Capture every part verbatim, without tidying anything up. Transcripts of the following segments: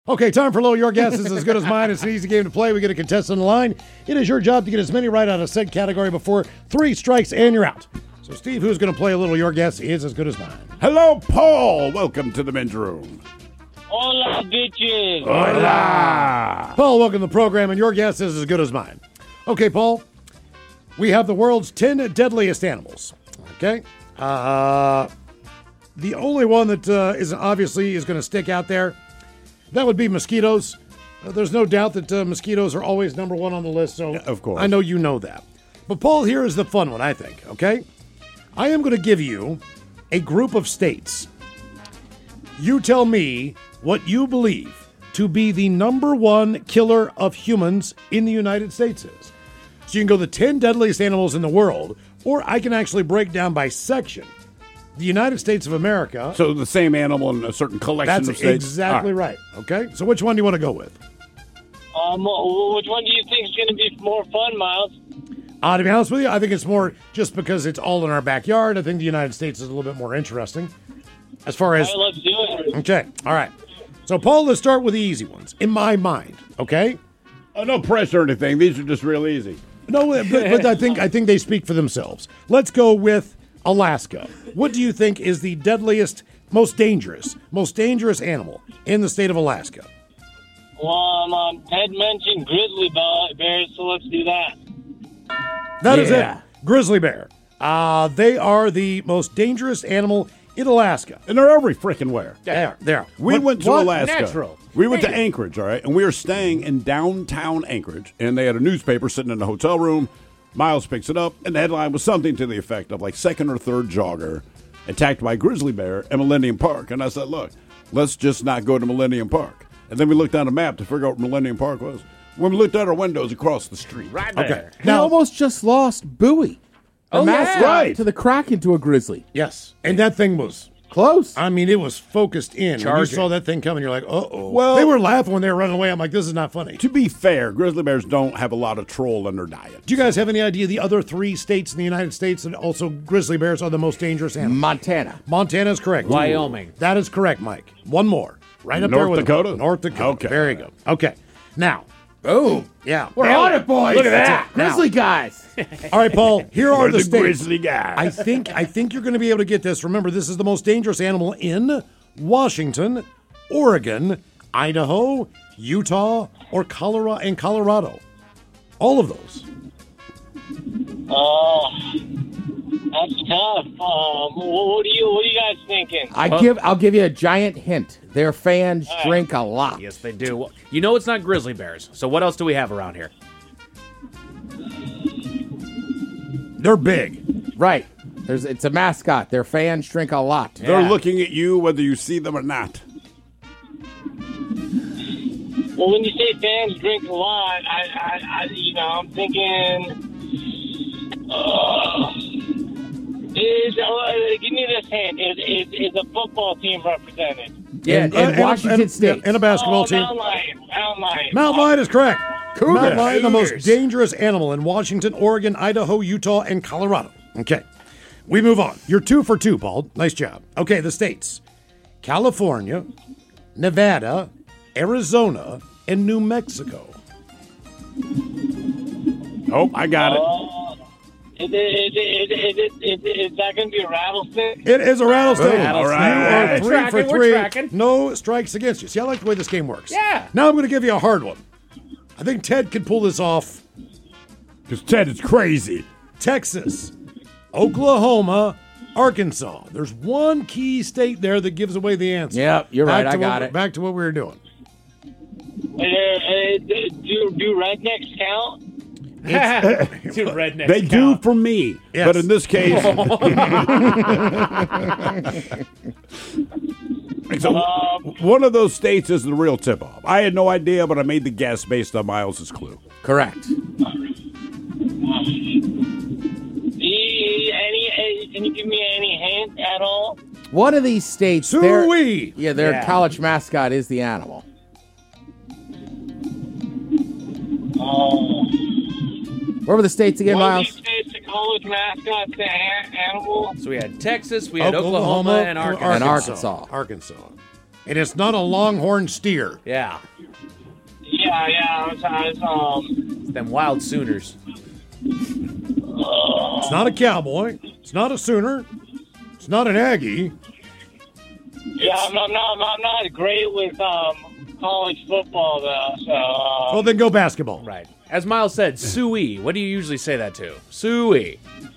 Okay, time for Low Your Guess is as good as mine. It's an easy game to play. We get a contestant on the line. It is your job to get as many right out of said category before three strikes and you're out. So, Steve, who's going to play a little Your Guess is as good as mine? Hello, Paul. Welcome to the men's room. Hola, bitches. Hola. Paul, welcome to the program, and your guess is as good as mine. Okay, Paul, we have the world's ten deadliest animals. Okay? Uh, the only one that uh, is obviously is going to stick out there, that would be mosquitoes. Uh, there's no doubt that uh, mosquitoes are always number one on the list, so Yeah, of course. I know you know that. But, Paul, here is the fun one, I think, okay? I am going to give you a group of states. You tell me what you believe to be the number one killer of humans in the United States is. So you can go the ten deadliest animals in the world, or I can actually break down by section. The United States of America. So the same animal in a certain collection That's of states? exactly All right. Okay, so which one do you want to go with? Um, which one do you think is going to be more fun, Miles? Uh, to be honest with you, I think it's more just because it's all in our backyard. I think the United States is a little bit more interesting. As far as... All right, let's do it. Okay, all right. So, Paul, let's start with the easy ones, in my mind, okay? Oh, no pressure or anything. These are just real easy. No, but, but I think I think they speak for themselves. Let's go with Alaska. What do you think is the deadliest, most dangerous, most dangerous animal in the state of Alaska? Well, um, um, Ted mentioned grizzly bears, so let's do that. That is Yeah. it. Grizzly bear. Uh, they are the most dangerous animal in Alaska. And they're every freaking where. They are. They are. We What- went to what? Alaska. Natural. We went to Anchorage, all right? And we were staying in downtown Anchorage. And they had a newspaper sitting in the hotel room. Miles picks it up. And the headline was something to the effect of like second or third jogger attacked by grizzly bear at Millennium Park. And I said, look, let's just not go to Millennium Park. And then we looked on a map to figure out where Millennium Park was. When we looked out our windows across the street. Right Okay. there. They almost just lost Bowie, the Oh, yeah. mascot, Right. to the Kraken, to a grizzly. Yes. And that thing was... Close. I mean, it was focused in. When you Charging. saw that thing coming, you're like, uh-oh. Well- they were laughing when they were running away. I'm like, this is not funny. To be fair, grizzly bears don't have a lot of troll in their diet. Do you guys have any idea the other three states in the United States that also grizzly bears are the most dangerous animals? Montana. Montana is correct. Wyoming. That is correct, Mike. One more. Right up North there with Dakota? North Dakota. Okay. Very good. Okay. Now, Boom. yeah. We're Now- on it, boys. Look at that. Grizzly guys. All right, Paul, here are We're the, the states. grizzly guy. I think I think you're going to be able to get this. Remember, this is the most dangerous animal in Washington, Oregon, Idaho, Utah, or Colorado and Colorado. All of those. Oh, that's tough. Um, what, what are you? What are you guys thinking? I give. I'll give you a giant hint. Their fans drink a lot. Yes, they do. Well, you know it's not grizzly bears. So what else do we have around here? They're big. Right. There's. It's a mascot. Their fans drink a lot. They're Yeah. looking at you whether you see them or not. Well, when you say fans drink a lot, I, I, I you know, I'm thinking. Uh, is uh, give me this hint. Is, is is a football team represented? Yeah, In- and- in Washington and, State. and a basketball oh, team. Mountain Lion. Mountain Lion. Mount Lion is correct. Mount Lion, the most Cougars. dangerous animal in Washington, Oregon, Idaho, Utah, and Colorado. Okay. We move on. You're two for two, Paul. Nice job. Okay, the states. California, Nevada, Arizona, and New Mexico. Oh, I got it. Uh, is, it, is, it, is, it, is, it, is that going to be a rattlesnake? It is a rattlesnake. Boom. All right. You are We're three tracking, for we're three. tracking. No strikes against you. See, I like the way this game works. Yeah. Now I'm going to give you a hard one. I think Ted can pull this off. Because Ted is crazy. Texas, Oklahoma, Arkansas. There's one key state there that gives away the answer. Yep, you're Back right. to I got what, it. Back to what we were doing. Uh, uh, do, do rednecks count? Two rednecks They do count. for me. Yes. But in this case. so, one of those states is the real tip off. I had no idea, but I made the guess based on Miles's clue. Correct. E- Any, any, can you give me any hint at all? One of these states. their- Soo-wee. Yeah, their Yeah. college mascot is the animal. Oh. Where were the states again, One of Miles? these states, the college mascot's the a- animal. So we had Texas, we had Oklahoma, and Arkansas. And Arkansas. Arkansas. and it's not a longhorn steer. Yeah. Yeah, yeah. It's, it's, um, It's them wild Sooners. It's not a cowboy. It's not a Sooner. It's not an Aggie. yeah, I'm, I'm not. I'm not great with um college football though. So. Uh, Well, then go basketball. Right. As Miles said, Suey. What do you usually say that to? Suey.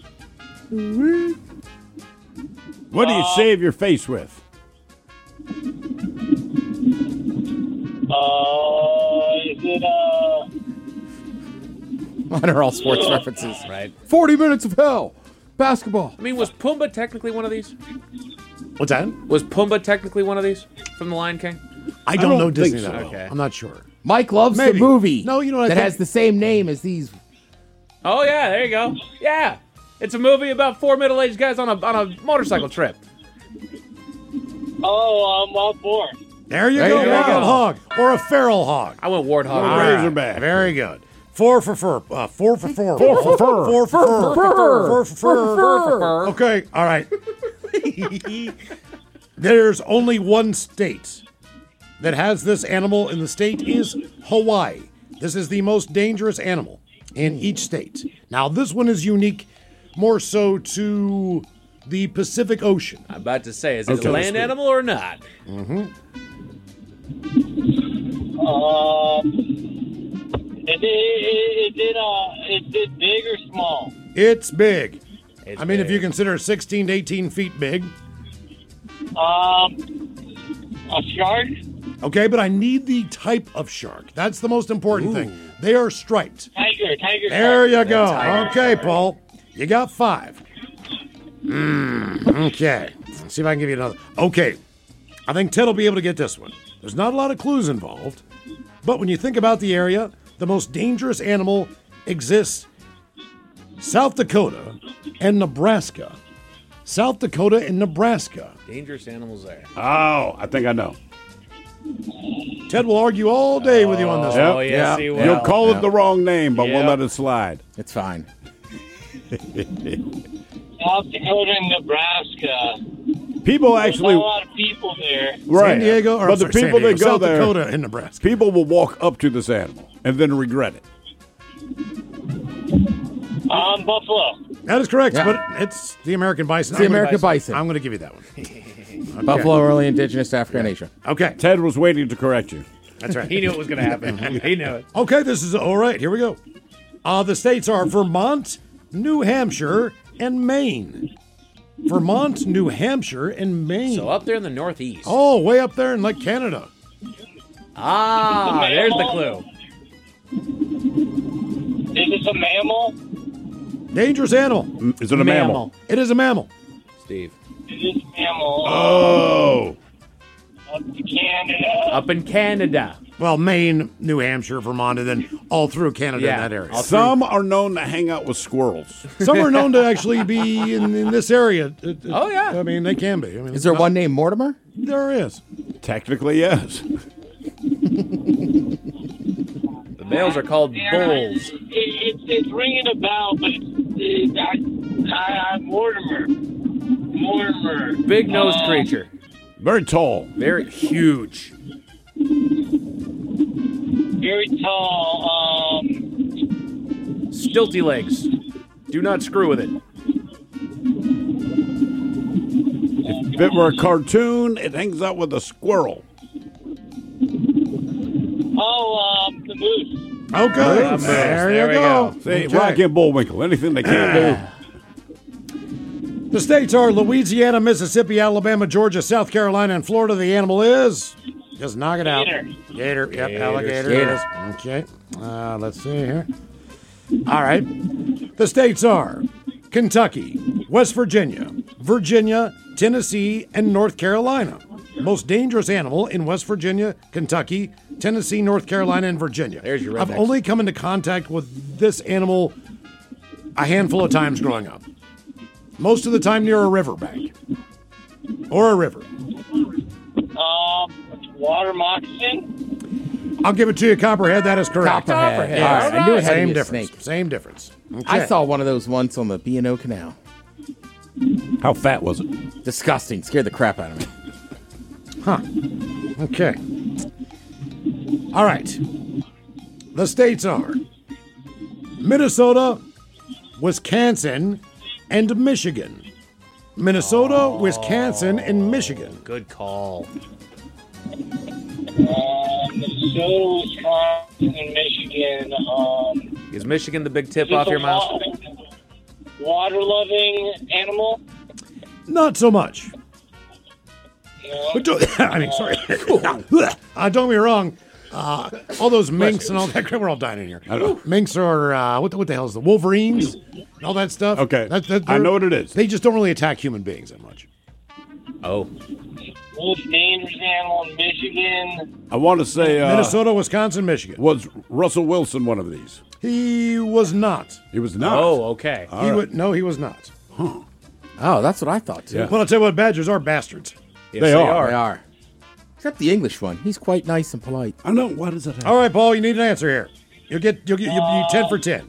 What do you shave your face with? uh, is it uh? Mine are all sports references. Right. forty minutes of hell. Basketball. I mean, was Pumbaa technically one of these? What's that? Was Pumbaa technically one of these from The Lion King? I don't, don't know Disney think that so. well. Okay. I'm not sure. Mike loves Maybe. the movie. No, you know what I that think- has the same name as these. Oh yeah, there you go. Yeah, it's a movie about four middle-aged guys on a on a motorcycle trip. Oh, um, Wild Boar. There you There go, you go. wild hog or a feral hog. I went Warthog. Or All a right. Razorback. Very good. Four for fur. Uh, four for fur. Four for fur. Four for fur. Four for fur. Fur, fur. Okay, all right. There's only one state that has this animal, and the state is Hawaii. This is the most dangerous animal in each state. Now, this one is unique more so to the Pacific Ocean. I'm about to say, is it Okay. a land animal or not? Um, is it, is it uh, is it big or small? It's big. It's I mean, if big. you consider sixteen to eighteen feet big. Um, a shark? Okay, but I need the type of shark. That's the most important thing. They are striped. Tiger, tiger. There shark. you go. tiger Okay, Paul. You got five. Mm, okay. Let's see if I can give you another. Okay. I think Ted will be able to get this one. There's not a lot of clues involved, but when you think about the area, the most dangerous animal exists South Dakota and Nebraska. South Dakota and Nebraska. Dangerous animals there. Oh, I think I know. Ted will argue all day with you on this Oh, one. yes, Yeah. he will. You'll call Yeah. it the wrong name, but we'll Yep. let it slide. It's fine. South Dakota and Nebraska. People There's actually, not a lot of people there. right? San Diego, or but I'm the sorry, San people Diego, that go South there, Dakota and Nebraska. people will walk up to this animal and then regret it. Um, Buffalo. That is correct, Yeah. but it's the American bison. It's the I'm gonna- American bison. I'm going to give you that one. Buffalo, early indigenous to Africa and Asia. Okay, Ted was waiting to correct you. that's right. He knew it was going to happen. He knew it. Okay, this is all right. Here we go. Uh, the states are Vermont, New Hampshire, and Maine. Vermont, New Hampshire, and Maine. So up there in the Northeast. Oh, way up there in like Canada. Ah, there's the clue. Is this a mammal? Dangerous animal. Mm, Is it a mammal? It is a mammal. Steve. Is this mammal? Oh, Up to Canada. Up in Canada. Well, Maine, New Hampshire, Vermont, and then all through Canada Yeah, in that area. all some are known to hang out with squirrels. Some are known to actually be in, in this area. It- it- Oh, yeah. I mean, they can be. I mean, Is there not- one named Mortimer? There is. Technically, yes. The males are called bulls. It, it's it's ringing a bell, but it's, it, I, I, I'm Mortimer. Mortimer. Big nosed Um, creature. Very tall. Very huge. Very tall. Um, Stilty legs. Do not screw with it. If it were a cartoon, it hangs out with a squirrel. oh, um, the moose. Okay. Moose. There, There you we go. go. See, Okay. Rocky and Bullwinkle, anything they can't The states are Louisiana, Mississippi, Alabama, Georgia, South Carolina, and Florida. The animal is. Just knock it out. Gator. Gator. Yep, Gator. alligator. Gator. it is. Okay. Uh, let's see here. All right. The states are Kentucky, West Virginia, Virginia, Tennessee, and North Carolina. Most dangerous animal in West Virginia, Kentucky, Tennessee, North Carolina, and Virginia. There's your I've rednecks. only come into contact with this animal a handful of times growing up. Most of the time near a riverbank or a river. Um, water moccasin. I'll give it to you, Copperhead. That is correct. Copperhead. Yes. All right, I knew it had to Same be a difference. snake. Same difference. I Okay. saw one of those once on the B and O Canal. do. How fat was it? Disgusting. Scared the crap out of me. Okay. All right. The states are Minnesota, Wisconsin, and Michigan. Minnesota, oh. Wisconsin, and Michigan. Good call. Uh, Minnesota, Wisconsin, and Michigan. Um, Is Michigan the big tip is off it your a mouth? wa- Water-loving animal? Not so much. No. But don't, I mean, sorry. uh, don't get me wrong. Uh, all those minks and all that crap, we're all dying in here. I know. Minks are, uh, what, the, what the hell is the Wolverines? And all that stuff. Okay. That, that, I know what it is. They just don't really attack human beings that much. Oh. Most dangerous animal in Michigan. I want to say uh, Minnesota, Wisconsin, Michigan. was Russell Wilson one of these? He was not. He was not. Oh, okay. He would, no, he was not. Oh, that's what I thought too. Yeah. But I'll tell you what, badgers are bastards. Yes, They are. They are. Except the English one. He's quite nice and polite. I know. Why does that happen? All right, Paul, you need an answer here. You'll get you'll get you'll be ten for ten.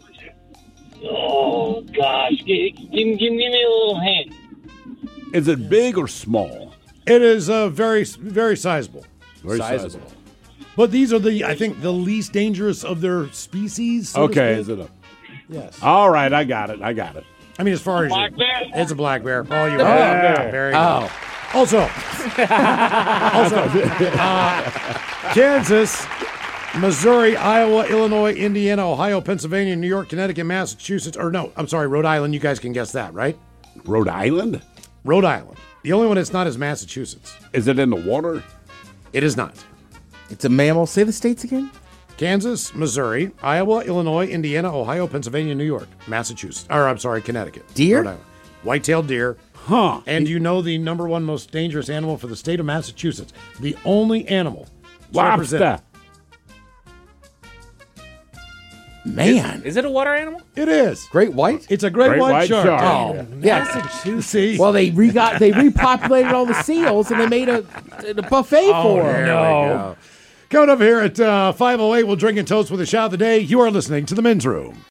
Oh, gosh. Give, give, give, give me a little hint. Is it big or small? It is uh, very very sizable. Very Sizable. But these are the I think the least dangerous of their species. so to Okay, speak. is it a? Yes. All right, I got it. I got it. I mean, as far as Black you, bear? it's a black bear. Paul, you Oh. are. Very good. Oh. Also, also, uh, Kansas, Missouri, Iowa, Illinois, Indiana, Ohio, Pennsylvania, New York, Connecticut, Massachusetts, or no, I'm sorry, Rhode Island. You guys can guess that, right? Rhode Island? Rhode Island. The only one that's not is Massachusetts. Is it in the water? It is not. It's a mammal. Say the states again. Kansas, Missouri, Iowa, Illinois, Indiana, Ohio, Pennsylvania, New York, Massachusetts. Or, I'm sorry, Connecticut. Deer? Rhode Island. White-tailed deer. Huh. And you know the number one most dangerous animal for the state of Massachusetts. The only animal to Lobster. represent- Man. Is it a water animal? It is. Great white? It's a great, Great white, white shark. shark. Oh, Yeah. Massachusetts. See? Well, they re got they repopulated all the seals and they made a, a buffet for them. There we go. Coming up here at uh, five oh eight, we'll drink and toast with a shot of the day. You are listening to The Men's Room.